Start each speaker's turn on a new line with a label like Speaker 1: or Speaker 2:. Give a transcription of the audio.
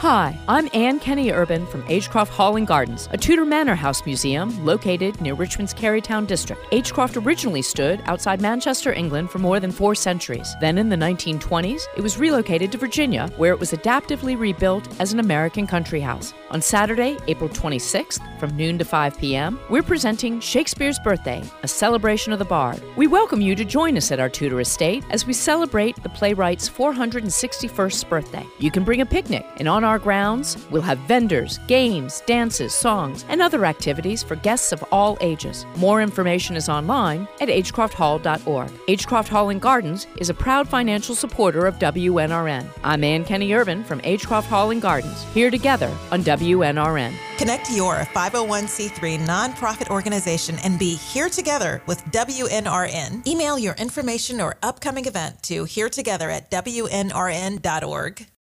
Speaker 1: Hi, I'm Ann Kenny Urban from Agecroft Hall and Gardens, a Tudor Manor House museum located near Richmond's Carytown district. Agecroft originally stood outside Manchester, England for more than 4 centuries. Then in the 1920s, it was relocated to Virginia, where it was adaptively rebuilt as an American country house. On Saturday, April 26th, from noon to 5 p.m., we're presenting Shakespeare's Birthday, a celebration of the Bard. We welcome you to join us at our Tudor estate as we celebrate the playwright's 461st birthday. You can bring a picnic, and on our grounds, we'll have vendors, games, dances, songs, and other activities for guests of all ages. More information is online at agecrofthall.org. Agecroft Hall and Gardens is a proud financial supporter of WNRN. I'm Ann Kenny Urban from Agecroft Hall and Gardens, here together on WNRN.
Speaker 2: Connect your 501c3 nonprofit organization and be here together with WNRN. Email your information or upcoming event to heretogether@WNRN.org.